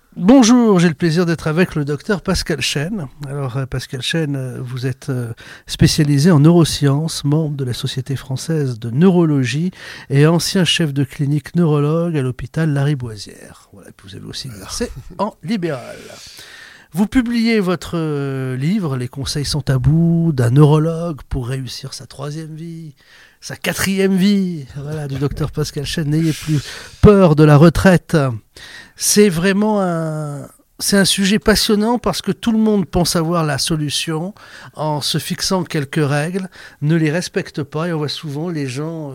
Bonjour, j'ai le plaisir d'être avec le docteur Pascal Chêne. Alors Pascal Chêne, vous êtes spécialisé en neurosciences, membre de la Société française de neurologie et ancien chef de clinique neurologue à l'hôpital Lariboisière. Voilà, vous avez aussi exercé en libéral. Vous publiez votre livre « Les conseils sans tabou d'un neurologue pour réussir sa troisième vie ». Sa quatrième vie, voilà, du docteur Pascal Chêne. N'ayez plus peur de la retraite. C'est vraiment un sujet passionnant parce que tout le monde pense avoir la solution en se fixant quelques règles, ne les respecte pas et on voit souvent les gens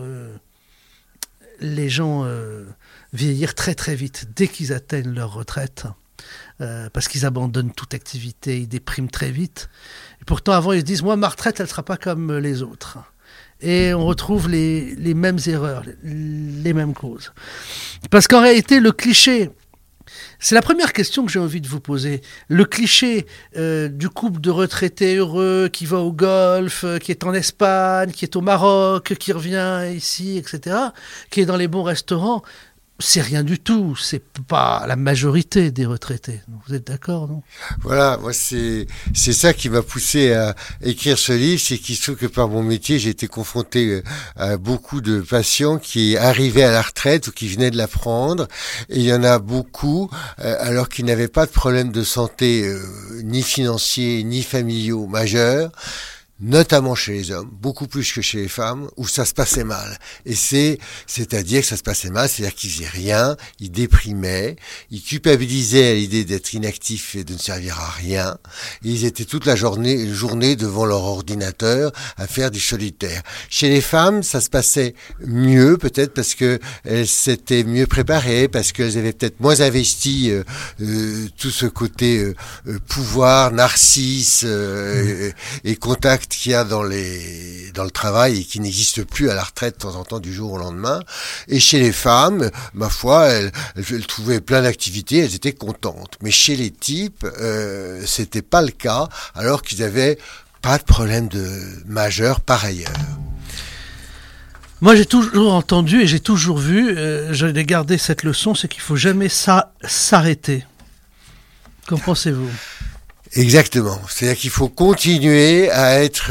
vieillir très très vite dès qu'ils atteignent leur retraite. Parce qu'ils abandonnent toute activité, ils dépriment très vite. Et pourtant avant ils se disent, moi ma retraite elle ne sera pas comme les autres. Et on retrouve les mêmes erreurs, les mêmes causes. Parce qu'en réalité, le cliché, c'est la première question que j'ai envie de vous poser. Le cliché du couple de retraités heureux qui va au golf, qui est en Espagne, qui est au Maroc, qui revient ici, etc., qui est dans les bons restaurants, c'est rien du tout. C'est pas la majorité des retraités. Vous êtes d'accord, non ? Voilà, moi c'est ça qui m'a poussé à écrire ce livre, c'est qu'il se trouve que par mon métier, j'ai été confronté à beaucoup de patients qui arrivaient à la retraite ou qui venaient de la prendre, et il y en a beaucoup alors qu'ils n'avaient pas de problème de santé ni financiers ni familiaux majeurs, notamment chez les hommes, beaucoup plus que chez les femmes, où ça se passait mal. Et c'est-à-dire que ça se passait mal, c'est-à-dire qu'ils faisaient rien, ils déprimaient, ils culpabilisaient à l'idée d'être inactifs et de ne servir à rien, et ils étaient toute la journée devant leur ordinateur à faire du solitaire. Chez les femmes, ça se passait mieux, peut-être parce que elles s'étaient mieux préparées, parce qu'elles avaient peut-être moins investi tout ce côté pouvoir, narcisse et contact qu'il y a dans le travail et qui n'existe plus à la retraite de temps en temps du jour au lendemain. Et chez les femmes, ma foi, elles trouvaient plein d'activités, elles étaient contentes. Mais chez les types, c'était pas le cas, alors qu'ils avaient pas de problème majeur par ailleurs. Moi, j'ai toujours entendu et j'ai toujours vu, j'ai gardé cette leçon, c'est qu'il faut jamais s'arrêter. Qu'en pensez-vous ? Exactement. C'est-à-dire qu'il faut continuer à être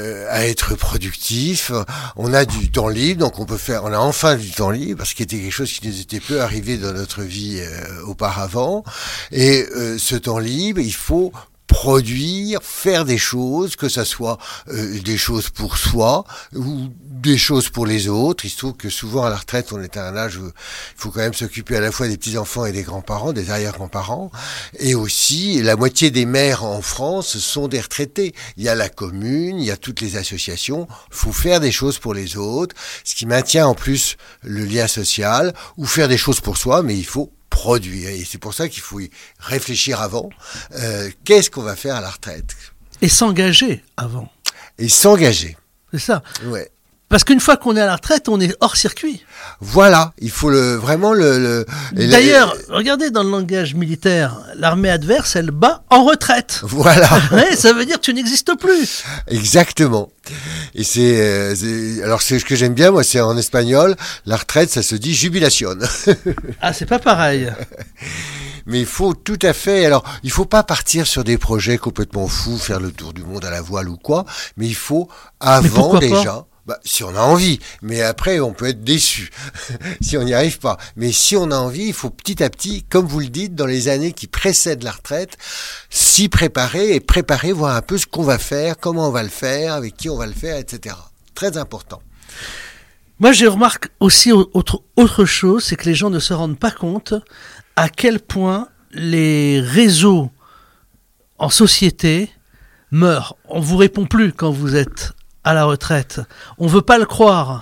productif. On a du temps libre, donc on a enfin du temps libre, parce qu'il était quelque chose qui nous était peu arrivé dans notre vie auparavant. Et ce temps libre, il faut produire, faire des choses, que ça soit des choses pour soi ou des choses pour les autres. Il se trouve que souvent à la retraite, on est à un âge où il faut quand même s'occuper à la fois des petits-enfants et des grands-parents, des arrière-grands-parents. Et aussi, la moitié des mères en France sont des retraités. Il y a la commune, il y a toutes les associations. Il faut faire des choses pour les autres, ce qui maintient en plus le lien social, ou faire des choses pour soi, mais il faut produire. Et c'est pour ça qu'il faut y réfléchir avant. Qu'est-ce qu'on va faire à la retraite ? Et s'engager avant. Et s'engager. C'est ça. Ouais. Parce qu'une fois qu'on est à la retraite, on est hors circuit. Voilà, il faut vraiment le. D'ailleurs, regardez dans le langage militaire, l'armée adverse, elle bat en retraite. Voilà. Ouais, ça veut dire que tu n'existes plus. Exactement. Et alors c'est ce que j'aime bien, moi, c'est en espagnol, la retraite, ça se dit jubilation. Ah, c'est pas pareil. Mais il faut tout à fait, alors il faut pas partir sur des projets complètement fous, faire le tour du monde à la voile ou quoi, mais il faut avant déjà. Si on a envie, mais après on peut être déçu si on n'y arrive pas. Mais si on a envie, il faut petit à petit, comme vous le dites, dans les années qui précèdent la retraite, s'y préparer, voir un peu ce qu'on va faire, comment on va le faire, avec qui on va le faire, etc. Très important. Moi, je remarque aussi autre chose, c'est que les gens ne se rendent pas compte à quel point les réseaux en société meurent. On vous répond plus quand vous êtes à la retraite. On veut pas le croire.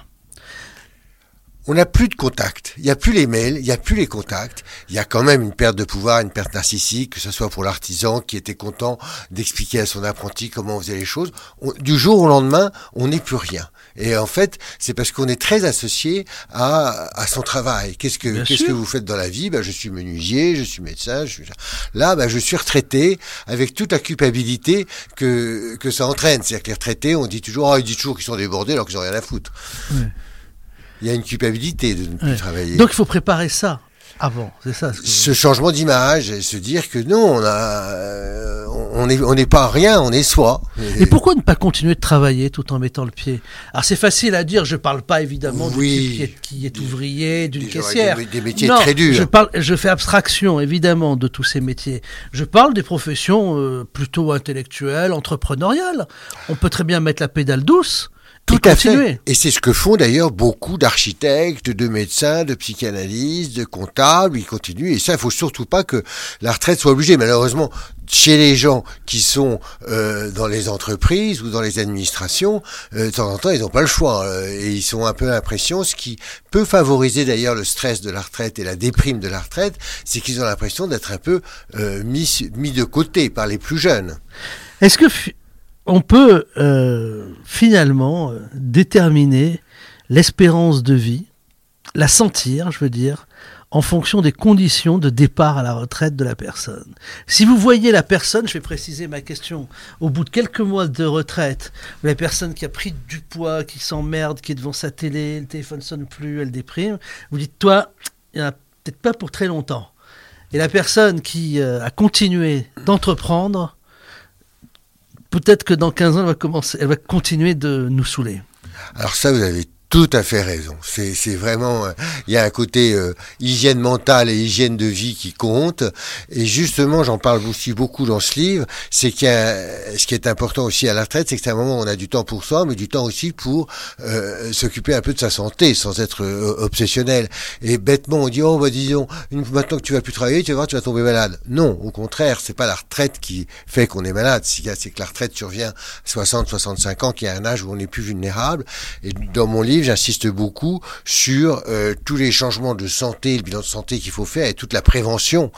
On n'a plus de contact. Il n'y a plus les mails, il n'y a plus les contacts. Il y a quand même une perte de pouvoir, une perte narcissique, que ce soit pour l'artisan qui était content d'expliquer à son apprenti comment on faisait les choses. Du jour au lendemain, on n'est plus rien. Et en fait, c'est parce qu'on est très associé à son travail. Qu'est-ce que vous faites dans la vie ? Je suis menuisier, je suis médecin, là, je suis retraité avec toute la culpabilité que ça entraîne. C'est-à-dire que les retraités, on dit toujours, ils disent toujours qu'ils sont débordés alors qu'ils n'ont rien à foutre. Ouais. Il y a une culpabilité de ne plus travailler. Donc il faut préparer ça. avant, c'est ça. Ce changement d'image, et se dire que non, on n'est pas rien, on est soi. Et pourquoi ne pas continuer de travailler tout en mettant le pied? Alors c'est facile à dire, je parle pas évidemment du type qui est ouvrier, d'une caissière. Des métiers très durs. Je fais abstraction évidemment de tous ces métiers. Je parle des professions plutôt intellectuelles, entrepreneuriales. On peut très bien mettre la pédale douce. Tout à fait. Et c'est ce que font d'ailleurs beaucoup d'architectes, de médecins, de psychanalystes, de comptables. Ils continuent. Et ça, il faut surtout pas que la retraite soit obligée. Malheureusement, chez les gens qui sont dans les entreprises ou dans les administrations, de temps en temps, ils n'ont pas le choix. Et ils ont un peu l'impression, ce qui peut favoriser d'ailleurs le stress de la retraite et la déprime de la retraite, c'est qu'ils ont l'impression d'être un peu mis de côté par les plus jeunes. Est-ce que on peut finalement déterminer l'espérance de vie, la sentir, je veux dire, en fonction des conditions de départ à la retraite de la personne. Si vous voyez la personne, je vais préciser ma question, au bout de quelques mois de retraite, la personne qui a pris du poids, qui s'emmerde, qui est devant sa télé, le téléphone sonne plus, elle déprime, vous dites, toi, il n'y en a peut-être pas pour très longtemps. Et la personne qui a continué d'entreprendre, peut-être que dans 15 ans, elle va continuer de nous saouler. Alors ça, vous avez tout à fait raison. C'est vraiment, il y a un côté hygiène mentale et hygiène de vie qui compte. Et justement, j'en parle aussi beaucoup dans ce livre. C'est ce qui est important aussi à la retraite, c'est que c'est un moment où on a du temps pour soi, mais du temps aussi pour s'occuper un peu de sa santé, sans être obsessionnel. Et bêtement, on dit disons, maintenant que tu vas plus travailler, tu vas voir, tu vas tomber malade. Non, au contraire, c'est pas la retraite qui fait qu'on est malade. C'est que la retraite survient à 60, 65 ans, qui est un âge où on est plus vulnérable. Et dans mon livre, j'insiste beaucoup sur tous les changements de santé, le bilan de santé qu'il faut faire et toute la prévention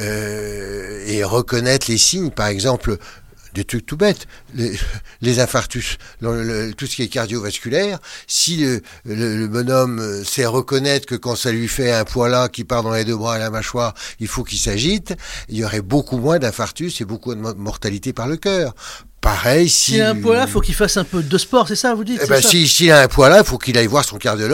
et reconnaître les signes, par exemple, des trucs tout bêtes, les infarctus, tout ce qui est cardiovasculaire. Si le bonhomme sait reconnaître que quand ça lui fait un poids qui part dans les deux bras et la mâchoire, il faut qu'il s'agite, il y aurait beaucoup moins d'infarctus et beaucoup de mortalité par le cœur. Pareil, s'il a un poids là, il faut qu'il fasse un peu de sport, c'est ça, vous dites? S'il a un poids là, il faut qu'il aille voir son cardiologue.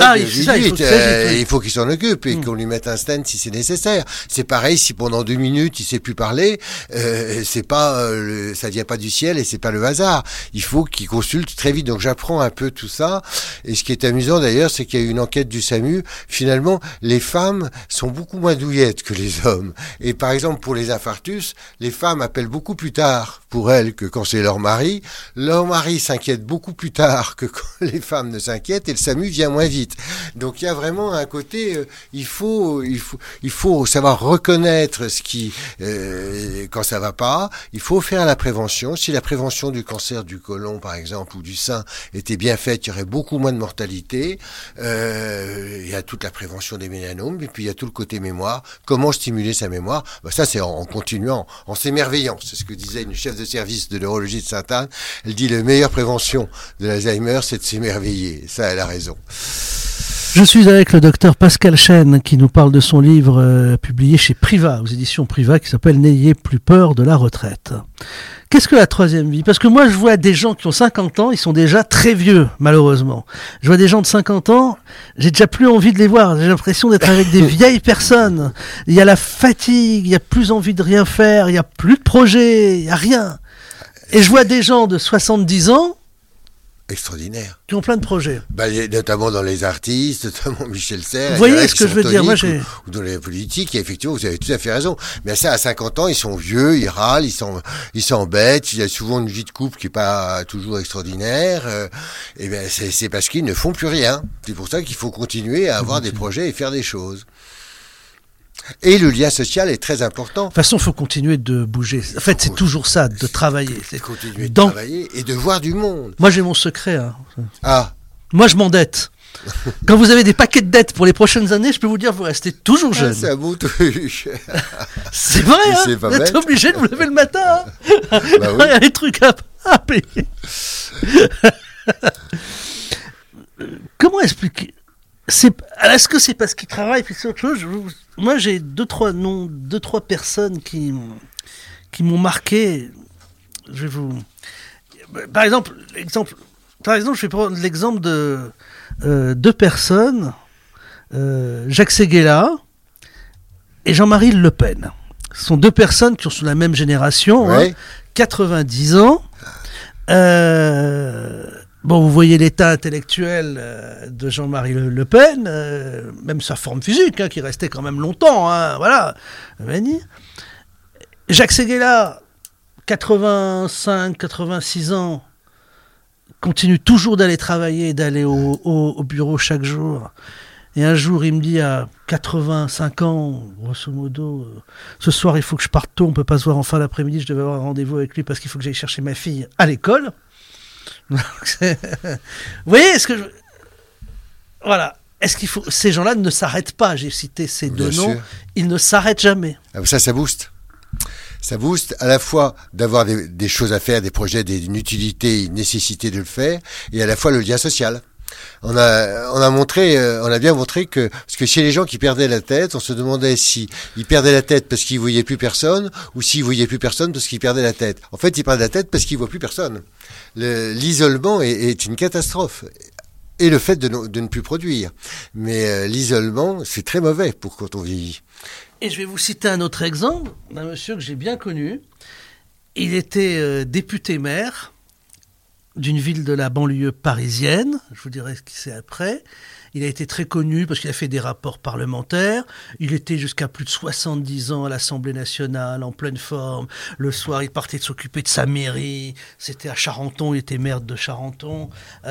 Il faut qu'il s'en occupe et qu'on lui mette un stent si c'est nécessaire. C'est pareil, si pendant 2 minutes il sait plus parler, c'est pas, ça vient pas du ciel et c'est pas le hasard. Il faut qu'il consulte très vite. Donc j'apprends un peu tout ça. Et ce qui est amusant d'ailleurs, c'est qu'il y a eu une enquête du SAMU. Finalement, les femmes sont beaucoup moins douillettes que les hommes. Et par exemple, pour les infarctus, les femmes appellent beaucoup plus tard pour elles que quand c'est leur mari. Leur mari s'inquiète beaucoup plus tard que quand les femmes ne s'inquiètent et le SAMU vient moins vite. Donc il y a vraiment un côté, il faut savoir reconnaître ce qui, quand ça va pas. Il faut faire la prévention. Si la prévention du cancer du côlon, par exemple, ou du sein était bien faite, il y aurait beaucoup moins de mortalité. Il y a toute la prévention des mélanomes et puis il y a tout le côté mémoire. Comment stimuler sa mémoire? Ça c'est en continuant, en s'émerveillant. C'est ce que disait une chef de service de neurologie de Sainte-Anne. Elle dit la meilleure prévention de l'Alzheimer, c'est de s'émerveiller. Ça, elle a raison. Je suis avec le docteur Pascal Chêne qui nous parle de son livre publié chez Priva, aux éditions Priva, qui s'appelle « N'ayez plus peur de la retraite ». Qu'est-ce que la troisième vie? Parce que moi, je vois des gens qui ont 50 ans, ils sont déjà très vieux, malheureusement. Je vois des gens de 50 ans, j'ai déjà plus envie de les voir. J'ai l'impression d'être avec des vieilles personnes. Il y a la fatigue, il y a plus envie de rien faire, il y a plus de projet, il y a rien. Et je vois des gens de 70 ans extraordinaire. Qui ont plein de projets. Notamment dans les artistes, notamment Michel Serres. Vous voyez ce que je veux dire? Moi, ou dans les politiques, et effectivement, vous avez tout à fait raison. Mais ça, à 50 ans, ils sont vieux, ils râlent, ils s'embêtent. Il y a souvent une vie de couple qui est pas toujours extraordinaire. Et ben, c'est parce qu'ils ne font plus rien. C'est pour ça qu'il faut continuer à avoir des projets et faire des choses. Et le lien social est très important. De toute façon, il faut continuer de bouger. En fait, c'est toujours ça, de travailler. C'est continuer de travailler et de voir du monde. Moi, j'ai mon secret. Ah. Moi, je m'endette. Quand vous avez des paquets de dettes pour les prochaines années, je peux vous dire, vous restez toujours jeune. C'est un beau truc. C'est vrai, c'est pas vous êtes obligé de vous lever le matin. Bah oui. Il y a des trucs à payer. Comment expliquer? Est-ce que c'est parce qu'ils travaillent puis c'est autre chose? Moi, j'ai deux, trois personnes qui m'ont marqué. Je vais vous. Par exemple, je vais prendre l'exemple de 2 personnes. Jacques Séguéla, et Jean-Marie Le Pen. Ce sont deux personnes qui sont de la même génération, Ouais. 90 ans. Bon, vous voyez l'état intellectuel de Jean-Marie Le Pen, même sa forme physique, qui restait quand même longtemps, voilà. Jacques Séguéla, 85, 86 ans, continue toujours d'aller travailler, d'aller au bureau chaque jour. Et un jour, il me dit à 85 ans, grosso modo, ce soir, il faut que je parte tôt, on ne peut pas se voir en fin d'après-midi, je devais avoir un rendez-vous avec lui parce qu'il faut que j'aille chercher ma fille à l'école. Vous voyez, voilà. Est-ce qu'il faut... Ces gens-là ne s'arrêtent pas. J'ai cité ces deux noms. Ils ne s'arrêtent jamais. Ça booste. Ça booste à la fois d'avoir des choses à faire, des projets, une utilité, une nécessité de le faire, et à la fois le lien social. On a bien montré parce que chez les gens qui perdaient la tête, on se demandait si ils perdaient la tête parce qu'ils voyaient plus personne, ou s'ils voyaient plus personne parce qu'ils perdaient la tête. En fait, ils perdent la tête parce qu'ils voient plus personne. L'isolement est une catastrophe. Et le fait de ne plus produire. Mais l'isolement, c'est très mauvais pour quand on vieillit. Et je vais vous citer un autre exemple d'un monsieur que j'ai bien connu. Il était député-maire d'une ville de la banlieue parisienne. Je vous dirai ce qu'il c'est après. Il a été très connu parce qu'il a fait des rapports parlementaires. Il était jusqu'à plus de 70 ans à l'Assemblée nationale, en pleine forme. Le soir, il partait de s'occuper de sa mairie. C'était à Charenton, il était maire de Charenton.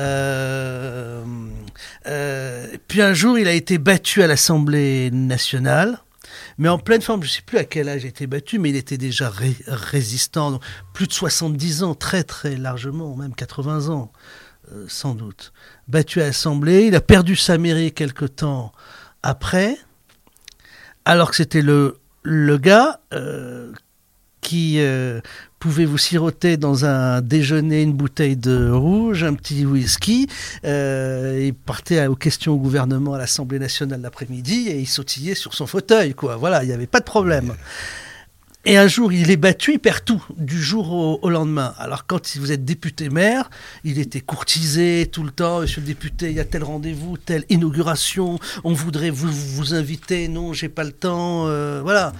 Puis un jour, il a été battu à l'Assemblée nationale. Mais en pleine forme, je ne sais plus à quel âge il a été battu, mais il était déjà résistant. Donc, plus de 70 ans, très très largement, même 80 ans. Sans doute. Battu à l'Assemblée, il a perdu sa mairie quelque temps après, alors que c'était le gars qui pouvait vous siroter dans un déjeuner une bouteille de rouge, un petit whisky. Il partait aux questions au gouvernement à l'Assemblée nationale l'après-midi et il sautillait sur son fauteuil, quoi. Voilà, il n'y avait pas de problème. Et un jour, il est battu, il perd tout, du jour au lendemain. Alors, quand vous êtes député-maire, il était courtisé tout le temps. Monsieur le député, il y a tel rendez-vous, telle inauguration, on voudrait vous inviter. Non, j'ai pas le temps. Voilà.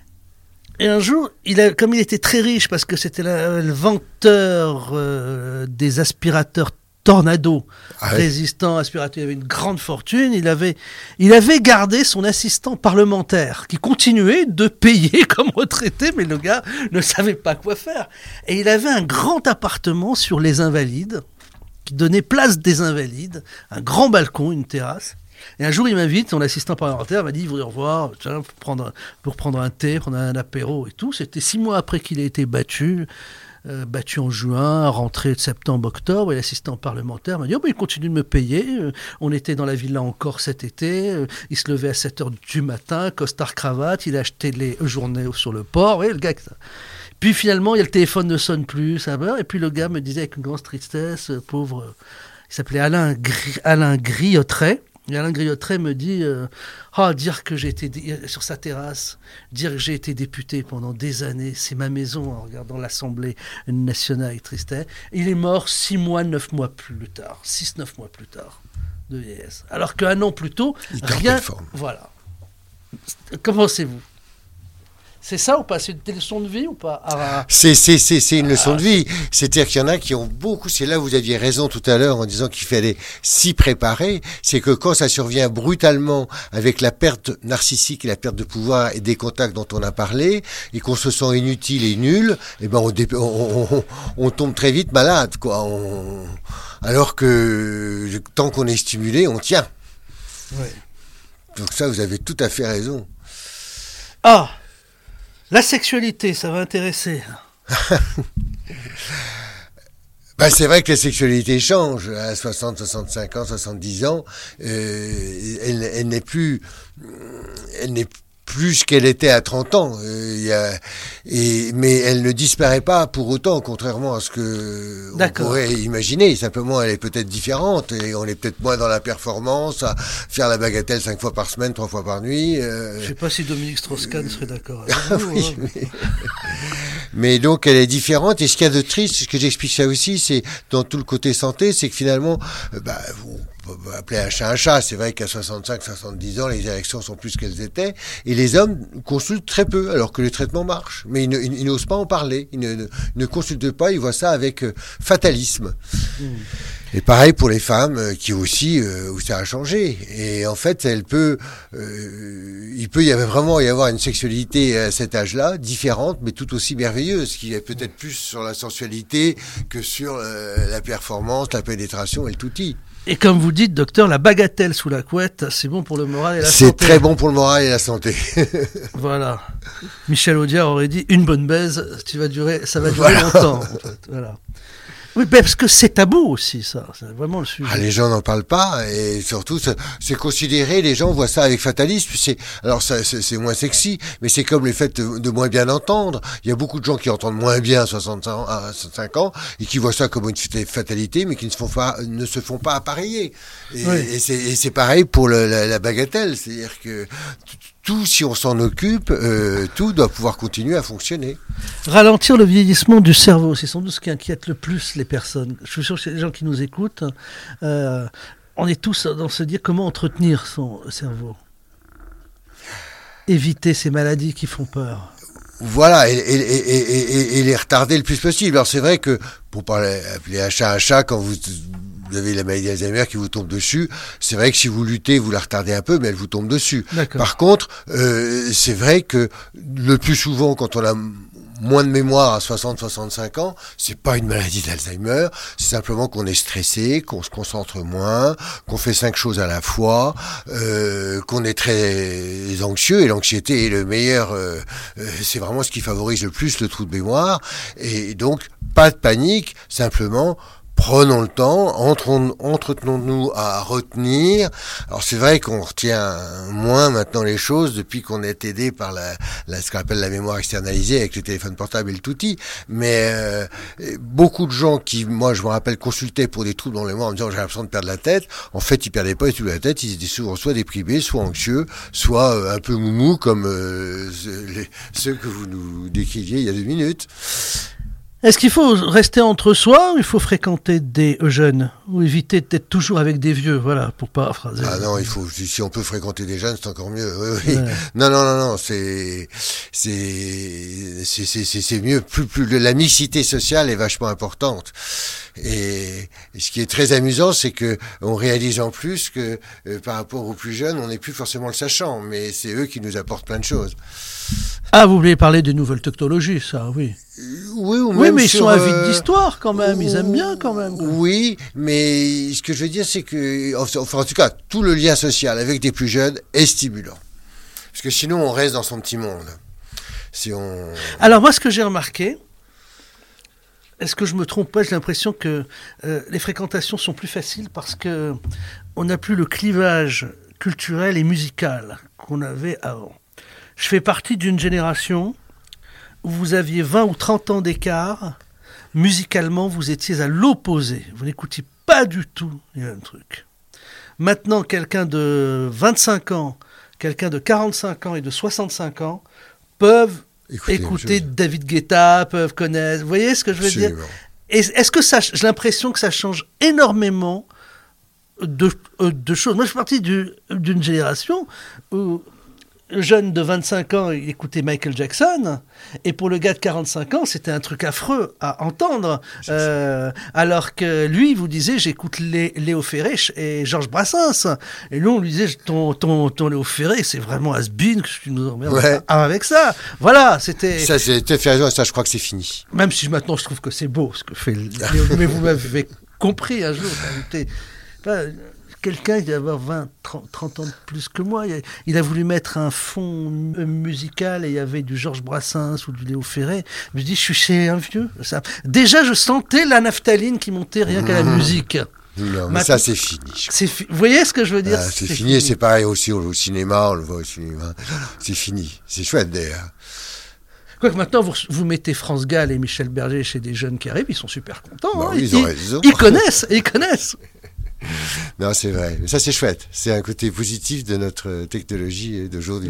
Et un jour, comme il était très riche, parce que c'était le venteur des aspirateurs Tornado, résistant, aspirateur, il avait une grande fortune, il avait gardé son assistant parlementaire, qui continuait de payer comme retraité, mais le gars ne savait pas quoi faire. Et il avait un grand appartement sur les Invalides, qui donnait place des Invalides, un grand balcon, une terrasse. Et un jour, il m'invite, son assistant parlementaire m'a dit, il voudrait revoir, pour prendre un thé, prendre un apéro et tout. C'était 6 mois après qu'il ait été battu en juin, rentrée de septembre-octobre, et l'assistant parlementaire m'a dit il continue de me payer. On était dans la villa encore cet été, il se levait à 7h du matin, costard-cravate, il achetait les journées sur le port, le gars. Puis finalement, le téléphone ne sonne plus, ça meurt, et puis le gars me disait avec une grande tristesse, pauvre, il s'appelait Alain Griottret. Et Alain Griottret me dit dire que j'ai été sur sa terrasse, dire que j'ai été député pendant des années, c'est ma maison, en regardant l'Assemblée nationale avec tristesse. Il est mort 6 mois, 9 mois plus tard, 6-9 mois plus tard de vieillesse. Alors qu'un an plus tôt, rien. Voilà. Qu'en pensez-vous ? C'est ça ou pas ? C'est une leçon de vie ou pas ? C'est une leçon de vie. C'est-à-dire qu'il y en a qui ont beaucoup, c'est là où vous aviez raison tout à l'heure en disant qu'il fallait s'y préparer, c'est que quand ça survient brutalement avec la perte narcissique et la perte de pouvoir et des contacts dont on a parlé, et qu'on se sent inutile et nul, on tombe très vite malade, quoi. Alors que tant qu'on est stimulé, on tient. Ouais. Donc ça, vous avez tout à fait raison. La sexualité, ça va intéresser. C'est vrai que la sexualité change à 60, 65 ans, 70 ans. Elle n'est plus ce qu'elle était à 30 ans. Mais elle ne disparaît pas pour autant, contrairement à ce que on pourrait imaginer. Simplement, elle est peut-être différente et on est peut-être moins dans la performance, à faire la bagatelle 5 fois par semaine, 3 fois par nuit. Je ne sais pas si Dominique Strauss-Kahn serait d'accord avec vous. Oui, mais donc elle est différente. Et ce qu'il y a de triste, ce que j'explique ça aussi, c'est dans tout le côté santé, c'est que finalement, appeler un chat un chat. C'est vrai qu'à 65, 70 ans, les érections sont plus qu'elles étaient. Et les hommes consultent très peu, alors que les traitements marchent. Mais ils n'osent pas en parler. Ils ne consultent pas, ils voient ça avec fatalisme. Et pareil pour les femmes qui aussi où ça a changé. Et en fait, il peut vraiment y avoir une sexualité à cet âge-là différente, mais tout aussi merveilleuse, qui est peut-être plus sur la sensualité que sur la performance, la pénétration et le touti. Et comme vous dites, docteur, la bagatelle sous la couette, c'est bon pour le moral et la santé. C'est très bon pour le moral et la santé. Voilà. Michel Audiard aurait dit une bonne baise, ça va durer longtemps. En fait. Voilà. Oui, parce que c'est tabou aussi, ça. C'est vraiment le sujet. Les gens n'en parlent pas, et surtout, c'est considéré, les gens voient ça avec fatalisme. Alors, c'est moins sexy, mais c'est comme le fait de moins bien entendre. Il y a beaucoup de gens qui entendent moins bien à 65 ans, et qui voient ça comme une fatalité, mais qui ne se font pas appareiller. Et c'est pareil pour la bagatelle. C'est-à-dire que tout, si on s'en occupe, tout doit pouvoir continuer à fonctionner. Ralentir le vieillissement du cerveau, c'est sans doute ce qui inquiète le plus les personnes. Je suis sûr que les gens qui nous écoutent, on est tous dans se dire comment entretenir son cerveau. Éviter ces maladies qui font peur. Voilà, et les retarder le plus possible. Alors c'est vrai que, pour parler, appeler un chat, quand vous avez la maladie d'Alzheimer qui vous tombe dessus, c'est vrai que si vous luttez, vous la retardez un peu, mais elle vous tombe dessus. D'accord. Par contre, c'est vrai que le plus souvent, quand on a moins de mémoire à 60-65 ans, c'est pas une maladie d'Alzheimer, c'est simplement qu'on est stressé, qu'on se concentre moins, qu'on fait 5 choses à la fois, qu'on est très anxieux, et l'anxiété est le meilleur, c'est vraiment ce qui favorise le plus le trou de mémoire, et donc pas de panique, simplement prenons le temps, entretenons-nous à retenir. Alors c'est vrai qu'on retient moins maintenant les choses depuis qu'on est aidé par ce qu'on appelle la mémoire externalisée avec le téléphone portable et le touti. Mais beaucoup de gens qui, moi je me rappelle, consultaient pour des troubles dans la mémoire en me disant j'ai l'impression de perdre la tête. En fait, ils perdaient pas du tout la tête, ils étaient souvent soit déprimés, soit anxieux, soit un peu moumou comme ceux que vous nous décriviez il y a 2 minutes. Est-ce qu'il faut rester entre soi ou il faut fréquenter des jeunes ou éviter d'être toujours avec des vieux, voilà, pour paraphraser. Ah non, si on peut fréquenter des jeunes, c'est encore mieux. Oui. Ouais. Non, c'est mieux. Plus la mixité sociale est vachement importante. Et ce qui est très amusant, c'est que on réalise en plus que par rapport aux plus jeunes, on n'est plus forcément le sachant, mais c'est eux qui nous apportent plein de choses. Ah, vous voulez parler des nouvelles technologies, ça, oui. Oui, mais ils sont avides d'histoire quand même, ils aiment bien quand même. Oui, mais ce que je veux dire, c'est que, enfin, en tout cas, tout le lien social avec des plus jeunes est stimulant. Parce que sinon, on reste dans son petit monde. Alors moi, ce que j'ai remarqué, est-ce que je me trompe pas, j'ai l'impression que les fréquentations sont plus faciles parce que on n'a plus le clivage culturel et musical qu'on avait avant. Je fais partie d'une génération où vous aviez 20 ou 30 ans d'écart. Musicalement, vous étiez à l'opposé. Vous n'écoutiez pas du tout le même truc. Maintenant, quelqu'un de 25 ans, quelqu'un de 45 ans et de 65 ans peuvent écouter David Guetta, peuvent connaître. Vous voyez ce que je veux dire ? Et est-ce que ça, j'ai l'impression que ça change énormément de choses. Moi, je suis parti d'une génération où le jeune de 25 ans, il écoutait Michael Jackson, et pour le gars de 45 ans, c'était un truc affreux à entendre, alors que lui, il vous disait, j'écoute Léo Ferré et Georges Brassens, et nous, on lui disait, ton Léo Ferré, c'est vraiment has-been, que tu nous emmerdes avec ça. Voilà, c'était... Ça, c'est tout à fait raison, ça, je crois que c'est fini. Même si maintenant, je trouve que c'est beau, ce que fait Léo, mais vous m'avez compris un jour, quelqu'un qui doit avoir 20, 30 ans de plus que moi, il a voulu mettre un fond musical et il y avait du Georges Brassens ou du Léo Ferré. Je me dis, je suis chez un vieux. Ça. Déjà, je sentais la naphtaline qui montait rien qu'à la musique. Non, mais ça, c'est fini. Vous voyez ce que je veux dire ? C'est fini et c'est pareil aussi au cinéma, on le voit au cinéma. C'est fini. C'est chouette d'ailleurs. Quoique maintenant, vous mettez France Gall et Michel Berger chez des jeunes qui arrivent, ils sont super contents. Bah oui, ils ont raison. Ils connaissent. Non, c'est vrai. Mais ça, c'est chouette. C'est un côté positif de notre technologie d'aujourd'hui.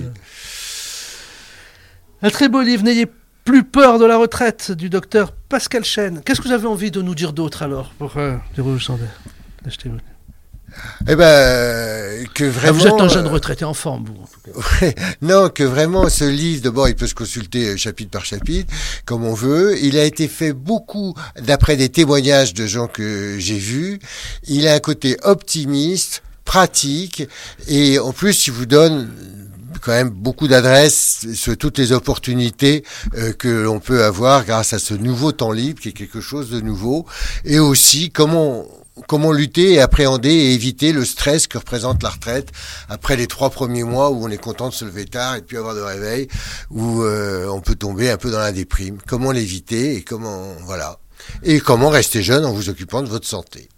Un très beau livre. N'ayez plus peur de la retraite du docteur Pascal Chêne. Qu'est-ce que vous avez envie de nous dire d'autre alors pour Achetez-vous. Eh ben, que vraiment. Vous êtes un jeune retraité en forme, vous, en tout cas. Ouais, non, que vraiment ce livre, d'abord, il peut se consulter chapitre par chapitre, comme on veut. Il a été fait beaucoup d'après des témoignages de gens que j'ai vus. Il a un côté optimiste, pratique, et en plus, il vous donne quand même beaucoup d'adresses sur toutes les opportunités que l'on peut avoir grâce à ce nouveau temps libre, qui est quelque chose de nouveau, et aussi comment lutter et appréhender et éviter le stress que représente la retraite après les 3 premiers mois où on est content de se lever tard et de plus avoir de réveil, où on peut tomber un peu dans la déprime. Comment l'éviter et comment rester jeune en vous occupant de votre santé.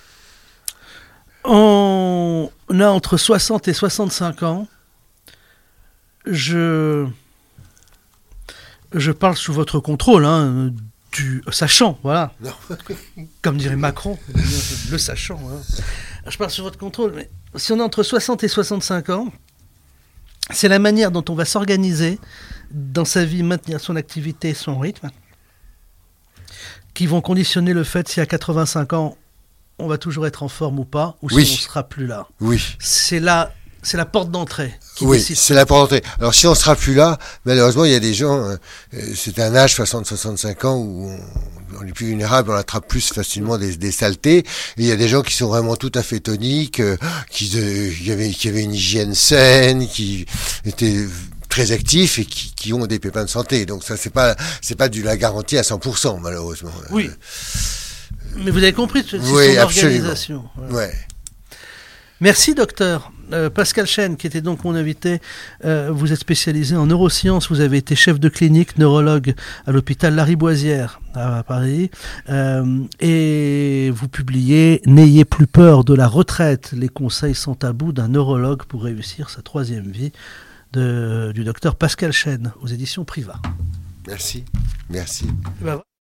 On a entre 60 et 65 ans. Je parle sous votre contrôle, hein, du sachant, voilà. Non. Comme dirait Macron, le sachant. Hein. Je parle sous votre contrôle, mais si on est entre 60 et 65 ans, c'est la manière dont on va s'organiser dans sa vie, maintenir son activité, son rythme, qui vont conditionner le fait si à 85 ans, on va toujours être en forme ou pas, ou si on ne sera plus là. Oui. C'est la porte d'entrée. Oui, c'est la porte d'entrée. Alors si on ne sera plus là, malheureusement, il y a des gens, c'est un âge 60-65 ans où on est plus vulnérable, on attrape plus facilement des saletés. Et il y a des gens qui sont vraiment tout à fait toniques, qui avaient une hygiène saine, qui étaient très actifs et qui ont des pépins de santé. Donc ça, c'est pas de la garantie à 100%, malheureusement. Oui. Mais vous avez compris, c'est son organisation. Voilà. Ouais. Merci, docteur. Pascal Chêne, qui était donc mon invité, vous êtes spécialisé en neurosciences, vous avez été chef de clinique, neurologue à l'hôpital Lariboisière à Paris, et vous publiez « N'ayez plus peur de la retraite, les conseils sans tabou d'un neurologue pour réussir sa 3e vie » du docteur Pascal Chêne aux éditions Privat. Merci. Ben,